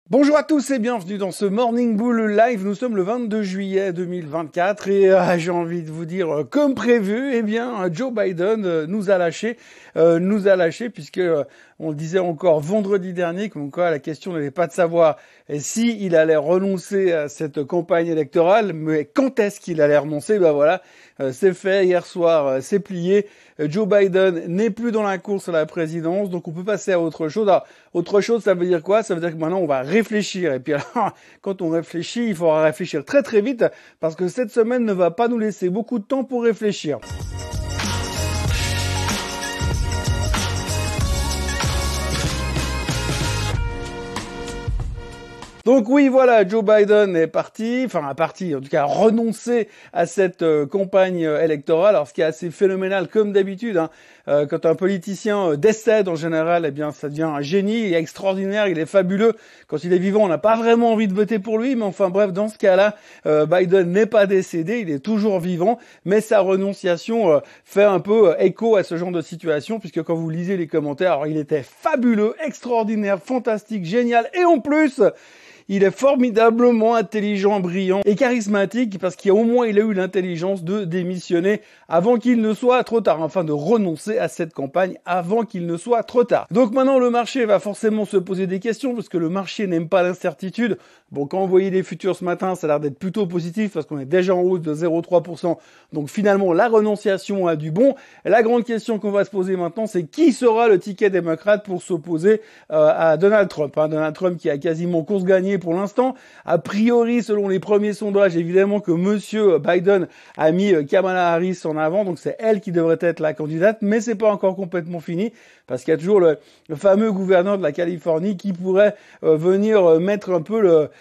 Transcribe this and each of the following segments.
Bonjour à tous et bienvenue dans ce Morning Bull Live. Nous sommes le 22 juillet 2024 et j'ai envie de vous dire, comme prévu, Joe Biden nous a lâché puisque on le disait encore vendredi dernier, comme quoi la question n'était pas de savoir si il allait renoncer à cette campagne électorale, mais quand est-ce qu'il allait renoncer. C'est fait hier soir, c'est plié. Joe Biden n'est plus dans la course à la présidence, donc on peut passer à autre chose. Alors, autre chose, ça veut dire quoi? Ça veut dire que maintenant on va réfléchir. Et puis alors, quand on réfléchit, il faudra réfléchir très très vite parce que cette semaine ne va pas nous laisser beaucoup de temps pour réfléchir. Donc oui, voilà, Joe Biden est parti, en tout cas renoncé à cette campagne électorale. Alors ce qui est assez phénoménal, comme d'habitude, quand un politicien décède en général, ça devient un génie, il est extraordinaire, il est fabuleux. Quand il est vivant, on n'a pas vraiment envie de voter pour lui, mais enfin bref, dans ce cas-là, Biden n'est pas décédé, il est toujours vivant, mais sa renonciation fait un peu écho à ce genre de situation, puisque quand vous lisez les commentaires, alors il était fabuleux, extraordinaire, fantastique, génial, et en plus, il est formidablement intelligent, brillant et charismatique parce qu'il a eu l'intelligence de démissionner avant qu'il ne soit trop tard, enfin de renoncer à cette campagne avant qu'il ne soit trop tard. Donc maintenant le marché va forcément se poser des questions parce que le marché n'aime pas l'incertitude. Bon, quand vous voyez les futurs ce matin, ça a l'air d'être plutôt positif parce qu'on est déjà en hausse de 0,3%. Donc finalement la renonciation a du bon. Et la grande question qu'on va se poser maintenant, c'est qui sera le ticket démocrate pour s'opposer à Donald Trump. Donald Trump qui a quasiment course gagnée pour l'instant. A priori, selon les premiers sondages, évidemment que monsieur Biden a mis Kamala Harris en avant, donc c'est elle qui devrait être la candidate, mais c'est pas encore complètement fini, parce qu'il y a toujours le fameux gouverneur de la Californie qui pourrait venir mettre un peu le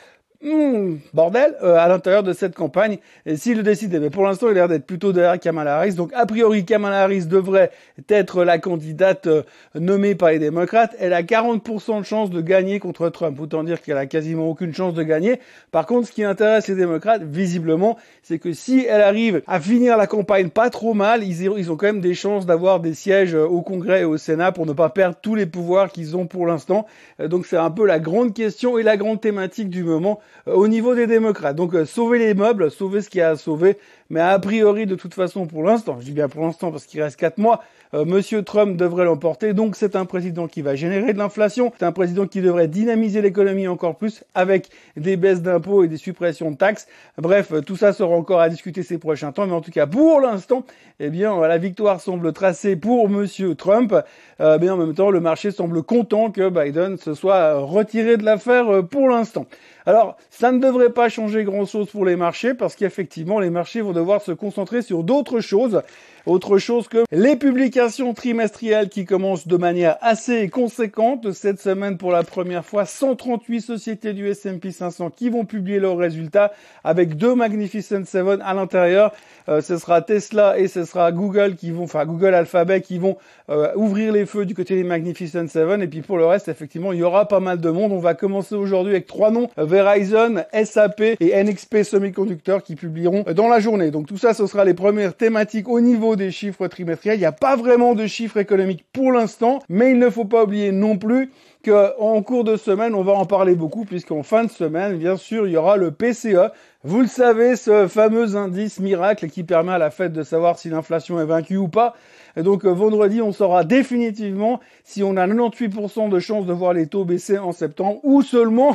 bordel à l'intérieur de cette campagne, et s'il le décide, mais pour l'instant il a l'air d'être plutôt derrière Kamala Harris, donc a priori Kamala Harris devrait être la candidate nommée par les démocrates. Elle a 40% de chance de gagner contre Trump, autant dire qu'elle a quasiment aucune chance de gagner. Par contre, ce qui intéresse les démocrates, visiblement, c'est que si elle arrive à finir la campagne pas trop mal, ils ont quand même des chances d'avoir des sièges au Congrès et au Sénat pour ne pas perdre tous les pouvoirs qu'ils ont pour l'instant. Donc c'est un peu la grande question et la grande thématique du moment au niveau des démocrates. Donc sauver les meubles, sauver ce qu'il y a à sauver, mais a priori de toute façon pour l'instant, je dis bien pour l'instant parce qu'il reste 4 mois, monsieur Trump devrait l'emporter. Donc c'est un président qui va générer de l'inflation, c'est un président qui devrait dynamiser l'économie encore plus avec des baisses d'impôts et des suppressions de taxes. Bref, tout ça sera encore à discuter ces prochains temps, mais en tout cas pour l'instant, la victoire semble tracée pour monsieur Trump. Mais en même temps, le marché semble content que Biden se soit retiré de l'affaire pour l'instant. Alors, ça ne devrait pas changer grand-chose pour les marchés parce qu'effectivement, les marchés vont devoir se concentrer sur d'autres choses. Autre chose que les publications trimestrielles qui commencent de manière assez conséquente. Cette semaine, pour la première fois, 138 sociétés du S&P 500 qui vont publier leurs résultats avec 2 Magnificent Seven à l'intérieur. Ce sera Tesla et ce sera Google Google Alphabet qui vont ouvrir les feux du côté des Magnificent Seven. Et puis pour le reste, effectivement, il y aura pas mal de monde. On va commencer aujourd'hui avec 3 noms, Verizon, SAP et NXP Semiconductor qui publieront dans la journée. Donc tout ça, ce sera les premières thématiques au niveau des chiffres trimestriels. Il n'y a pas vraiment de chiffres économiques pour l'instant, mais il ne faut pas oublier non plus qu'en cours de semaine, on va en parler beaucoup, puisqu'en fin de semaine, bien sûr, il y aura le PCE. Vous le savez, ce fameux indice miracle qui permet à la Fed de savoir si l'inflation est vaincue ou pas. Et donc vendredi, on saura définitivement si on a 98% de chances de voir les taux baisser en septembre ou seulement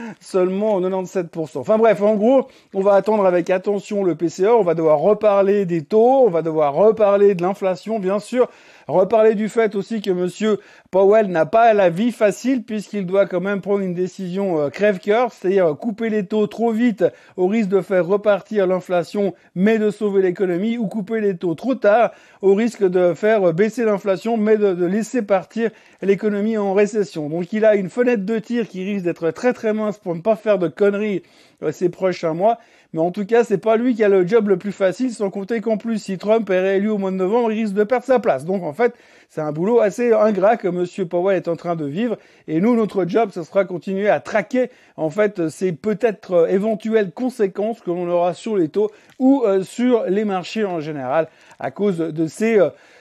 97%. Enfin bref, en gros, on va attendre avec attention le PCE, on va devoir reparler des taux, on va devoir reparler de l'inflation, bien sûr, reparler du fait aussi que monsieur Powell n'a pas la vie facile puisqu'il doit quand même prendre une décision crève-cœur, c'est-à-dire couper les taux trop vite au risque de faire repartir l'inflation mais de sauver l'économie, ou couper les taux trop tard au risque de faire baisser l'inflation mais de laisser partir l'économie en récession. Donc il a une fenêtre de tir qui risque d'être très très mince pour ne pas faire de conneries ces prochains mois. Mais en tout cas, c'est pas lui qui a le job le plus facile, sans compter qu'en plus, si Trump est réélu au mois de novembre, il risque de perdre sa place. Donc en fait, c'est un boulot assez ingrat que monsieur Powell est en train de vivre. Et nous, notre job, ce sera continuer à traquer, en fait, ces peut-être éventuelles conséquences que l'on aura sur les taux ou sur les marchés en général à cause de ces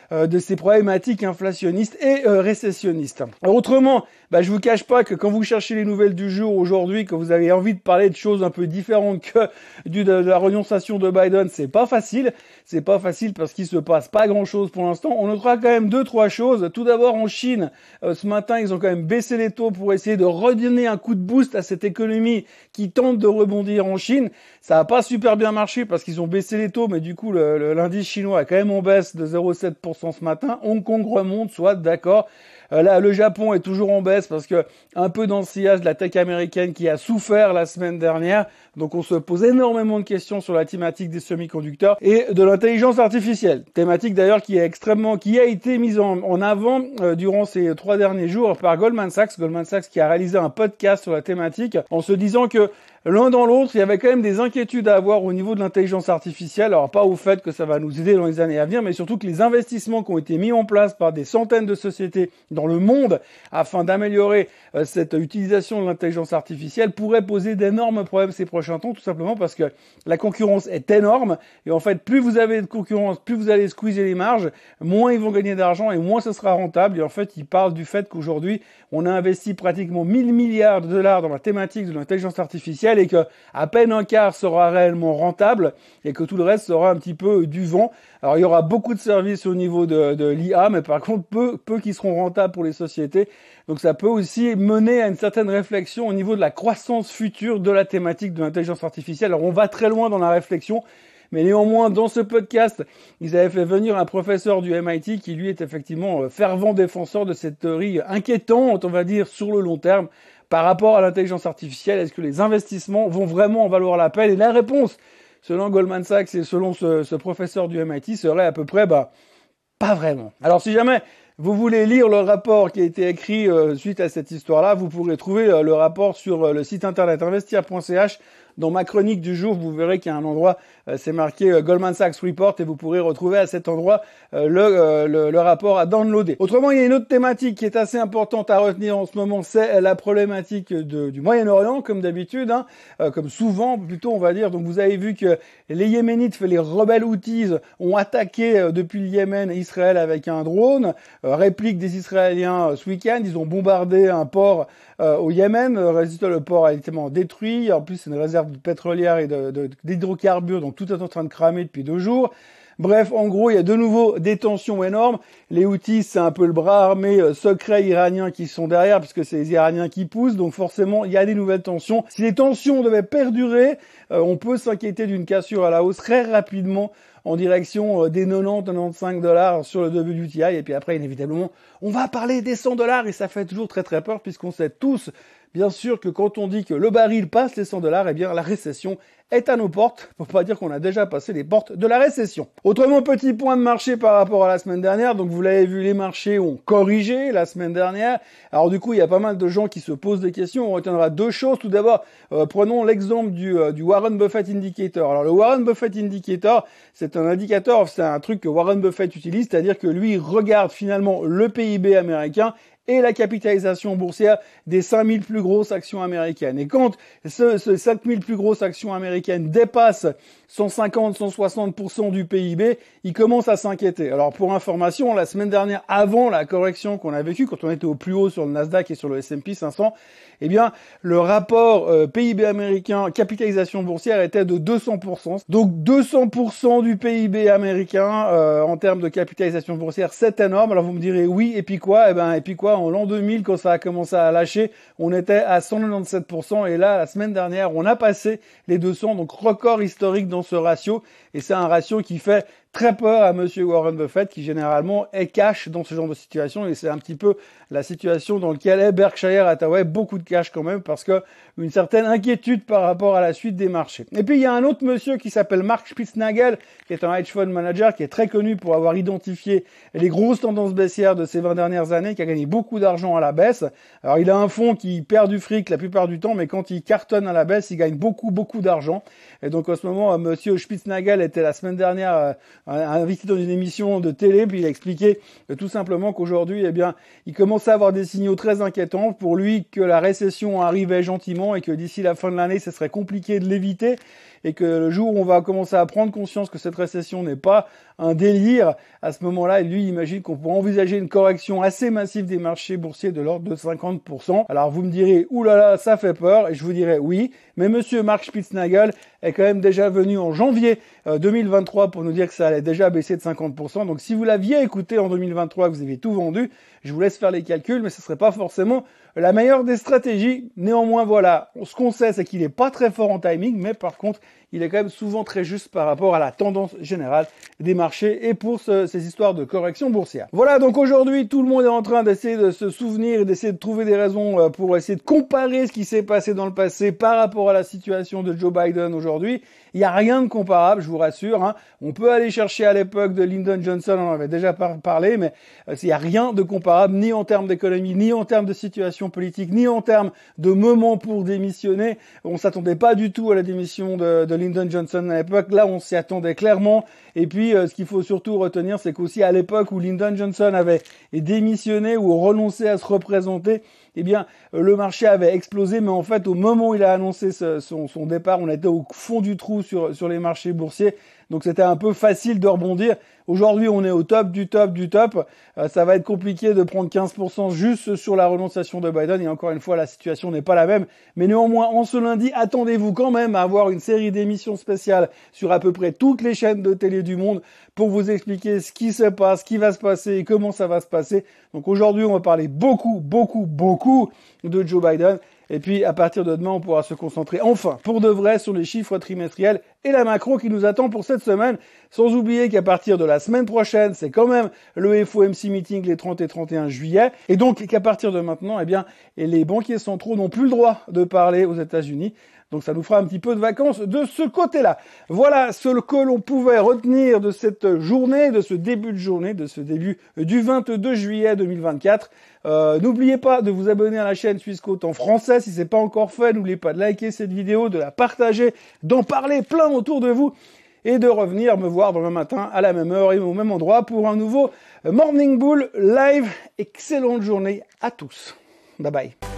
de ces problématiques inflationnistes et récessionnistes. Alors, autrement, je vous cache pas que quand vous cherchez les nouvelles du jour aujourd'hui, que vous avez envie de parler de choses un peu différentes que de la renonciation de Biden, c'est pas facile. C'est pas facile parce qu'il se passe pas grand chose pour l'instant. On notera quand même 2-3 choses. Tout d'abord, en Chine, ce matin, ils ont quand même baissé les taux pour essayer de redonner un coup de boost à cette économie qui tente de rebondir en Chine. Ça a pas super bien marché parce qu'ils ont baissé les taux, mais du coup, l'indice chinois est quand même en baisse de 0,7% ce matin. Hong Kong remonte, soit d'accord. Là, le Japon est toujours en baisse parce que un peu dans le sillage de la tech américaine qui a souffert la semaine dernière. Donc, on se pose énormément de questions sur la thématique des semi-conducteurs et de l'intelligence artificielle. Thématique d'ailleurs qui a été mise en avant durant ces 3 derniers jours par Goldman Sachs. Goldman Sachs qui a réalisé un podcast sur la thématique en se disant que l'un dans l'autre, il y avait quand même des inquiétudes à avoir au niveau de l'intelligence artificielle. Alors, pas au fait que ça va nous aider dans les années à venir, mais surtout que les investissements qui ont été mis en place par des centaines de sociétés dans le monde afin d'améliorer cette utilisation de l'intelligence artificielle pourraient poser d'énormes problèmes ces prochains temps, tout simplement parce que la concurrence est énorme. Et en fait, plus vous avez de concurrence, plus vous allez squeezer les marges, moins ils vont gagner d'argent et moins ce sera rentable. Et en fait, ils parlent du fait qu'aujourd'hui, on a investi pratiquement 1000 milliards de dollars dans la thématique de l'intelligence artificielle et que à peine un quart sera réellement rentable et que tout le reste sera un petit peu du vent. Alors il y aura beaucoup de services au niveau de l'IA, mais par contre peu qui seront rentables pour les sociétés. Donc ça peut aussi mener à une certaine réflexion au niveau de la croissance future de la thématique de l'intelligence artificielle. Alors on va très loin dans la réflexion, mais néanmoins, dans ce podcast, ils avaient fait venir un professeur du MIT qui, lui, est effectivement fervent défenseur de cette théorie inquiétante, on va dire, sur le long terme, par rapport à l'intelligence artificielle. Est-ce que les investissements vont vraiment en valoir la peine? Et la réponse, selon Goldman Sachs et selon ce professeur du MIT, serait à peu près, pas vraiment. Alors, si jamais vous voulez lire le rapport qui a été écrit suite à cette histoire-là, vous pourrez trouver le rapport sur le site internet investir.ch. Dans ma chronique du jour, vous verrez qu'il y a un endroit, c'est marqué Goldman Sachs Report et vous pourrez retrouver à cet endroit le rapport à downloader. Autrement, il y a une autre thématique qui est assez importante à retenir en ce moment, c'est la problématique du Moyen-Orient, comme d'habitude, comme souvent plutôt on va dire. Donc vous avez vu que les Yéménites, les rebelles Houthis, ont attaqué depuis le Yémen Israël avec un drone, réplique des Israéliens ce week-end, ils ont bombardé un port au Yémen, résultat le port a été détruit, en plus c'est une réserve pétrolière et d'hydrocarbures, donc tout est en train de cramer depuis 2 jours. Bref, en gros, il y a de nouveau des tensions énormes. Les Houthis, c'est un peu le bras armé secret iranien qui sont derrière, puisque c'est les Iraniens qui poussent, donc forcément, il y a des nouvelles tensions. Si les tensions devaient perdurer, on peut s'inquiéter d'une cassure à la hausse très rapidement en direction des 90-95 dollars sur le WTI. Et puis après, inévitablement, on va parler des 100 dollars et ça fait toujours très très peur puisqu'on sait tous, bien sûr, que quand on dit que le baril passe les 100 dollars, eh bien, la récession est à nos portes, pour pas dire qu'on a déjà passé les portes de la récession. Autrement, petit point de marché par rapport à la semaine dernière. Donc, vous l'avez vu, les marchés ont corrigé la semaine dernière. Alors, du coup, il y a pas mal de gens qui se posent des questions. On retiendra 2 choses. Tout d'abord, prenons l'exemple du Warren Buffett Indicator. Alors, le Warren Buffett Indicator, c'est un indicateur, c'est un truc que Warren Buffett utilise, c'est-à-dire que lui, il regarde finalement le PIB américain et la capitalisation boursière des 5000 plus grosses actions américaines. Et quand ces 5000 plus grosses actions américaines dépassent 150-160% du PIB, il commence à s'inquiéter. Alors pour information, la semaine dernière, avant la correction qu'on a vécue, quand on était au plus haut sur le Nasdaq et sur le S&P 500, eh bien, le rapport PIB américain, capitalisation boursière était de 200%. Donc 200% du PIB américain en termes de capitalisation boursière, c'est énorme. Alors vous me direz oui, et puis quoi? En l'an 2000, quand ça a commencé à lâcher, on était à 197%. Et là, la semaine dernière, on a passé les 200, donc record historique dans ce ratio. Et c'est un ratio qui fait très peur à monsieur Warren Buffett, qui généralement est cash dans ce genre de situation. Et c'est un petit peu la situation dans laquelle est Berkshire Hathaway, beaucoup de cash quand même, parce que une certaine inquiétude par rapport à la suite des marchés. Et puis il y a un autre monsieur qui s'appelle Mark Spitznagel, qui est un hedge fund manager, qui est très connu pour avoir identifié les grosses tendances baissières de ces 20 dernières années, qui a gagné beaucoup d'argent à la baisse. Alors il a un fonds qui perd du fric la plupart du temps, mais quand il cartonne à la baisse, il gagne beaucoup d'argent. Et donc en ce moment, monsieur Spitznagel était la semaine dernière invité dans une émission de télé, puis il a expliqué tout simplement qu'aujourd'hui, eh bien, il commençait à avoir des signaux très inquiétants pour lui, que la récession arrivait gentiment et que d'ici la fin de l'année, ce serait compliqué de l'éviter, et que le jour où on va commencer à prendre conscience que cette récession n'est pas un délire, à ce moment-là, lui, il imagine qu'on pourrait envisager une correction assez massive des marchés boursiers de l'ordre de 50%. Alors vous me direz, oulala, ça fait peur, et je vous dirai oui, mais monsieur Mark Spitznagel est quand même déjà venu en janvier 2023 pour nous dire que ça allait déjà baisser de 50%. Donc si vous l'aviez écouté en 2023, que vous avez tout vendu, je vous laisse faire les calculs, mais ce serait pas forcément la meilleure des stratégies. Néanmoins, voilà, ce qu'on sait, c'est qu'il est pas très fort en timing, mais par contre, il est quand même souvent très juste par rapport à la tendance générale des marchés et pour ces histoires de correction boursière. Voilà, donc aujourd'hui, tout le monde est en train d'essayer de se souvenir et d'essayer de trouver des raisons pour essayer de comparer ce qui s'est passé dans le passé par rapport à la situation de Joe Biden aujourd'hui. Il n'y a rien de comparable, je vous rassure. Hein. On peut aller chercher à l'époque de Lyndon Johnson, on en avait déjà parlé, mais il n'y a rien de comparable, ni en termes d'économie, ni en termes de situation politique, ni en termes de moment pour démissionner. On s'attendait pas du tout à la démission de Lyndon Johnson à l'époque. Là, on s'y attendait clairement. Et puis, ce qu'il faut surtout retenir, c'est qu'aussi à l'époque où Lyndon Johnson avait démissionné ou renoncé à se représenter, eh bien, le marché avait explosé, mais en fait, au moment où il a annoncé son départ, on était au fond du trou sur les marchés boursiers. Donc, c'était un peu facile de rebondir. Aujourd'hui, on est au top du top du top. Ça va être compliqué de prendre 15% juste sur la renonciation de Biden. Et encore une fois, la situation n'est pas la même. Mais néanmoins, en ce lundi, attendez-vous quand même à avoir une série d'émissions spéciales sur à peu près toutes les chaînes de télé du monde pour vous expliquer ce qui se passe, ce qui va se passer et comment ça va se passer. Donc aujourd'hui, on va parler beaucoup de Joe Biden. Et puis, à partir de demain, on pourra se concentrer enfin, pour de vrai, sur les chiffres trimestriels et la macro qui nous attend pour cette semaine. Sans oublier qu'à partir de la semaine prochaine, c'est quand même le FOMC meeting les 30 et 31 juillet. Et donc, qu'à partir de maintenant, eh bien, les banquiers centraux n'ont plus le droit de parler aux États-Unis. Donc ça nous fera un petit peu de vacances de ce côté-là. Voilà ce que l'on pouvait retenir de cette journée, de ce début de journée, de ce début du 22 juillet 2024. N'oubliez pas de vous abonner à la chaîne Swissquote en français si c'est pas encore fait. N'oubliez pas de liker cette vidéo, de la partager, d'en parler plein autour de vous et de revenir me voir demain matin à la même heure et au même endroit pour un nouveau Morning Bull Live. Excellente journée à tous. Bye bye.